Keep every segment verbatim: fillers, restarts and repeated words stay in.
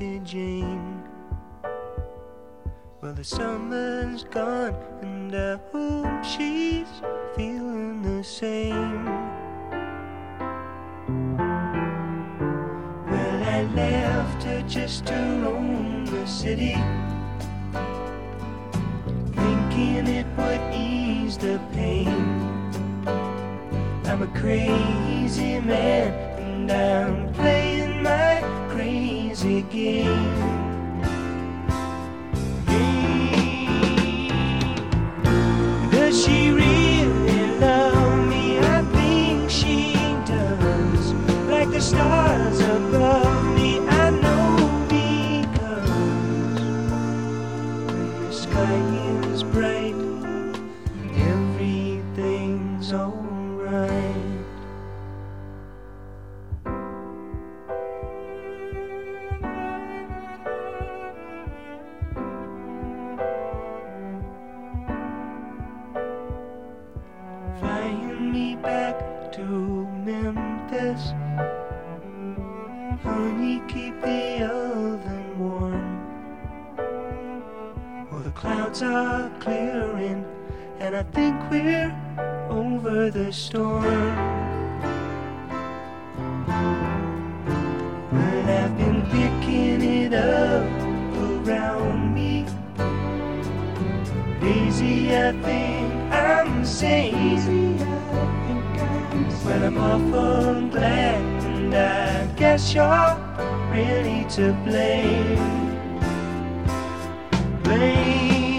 Auntie Jane. Well, the summer's gone and I hope she's feeling the same. Well, I left her just to roam the city, thinking it would ease the pain. I'm a crazy man and I'm playing my crazy game. Does she really love me? I think she does. Like the stars above me, I know, because when the sky is bright, everything's alright. Flying me back to Memphis, honey, keep the oven warm. Well, the clouds are clearing and I think we're over the storm. But I've been picking it up around me. Daisy, I think I'm safe. Well, I'm awful glad, and I guess you're really to blame. Blame.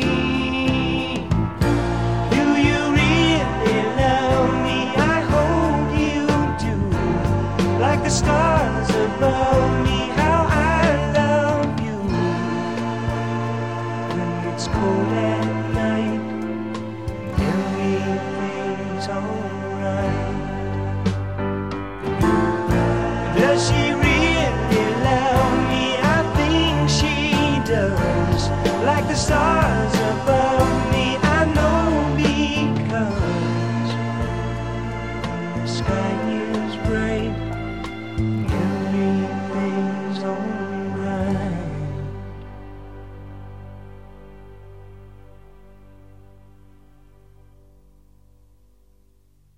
Do you really love me? I hope you do. Like the stars above.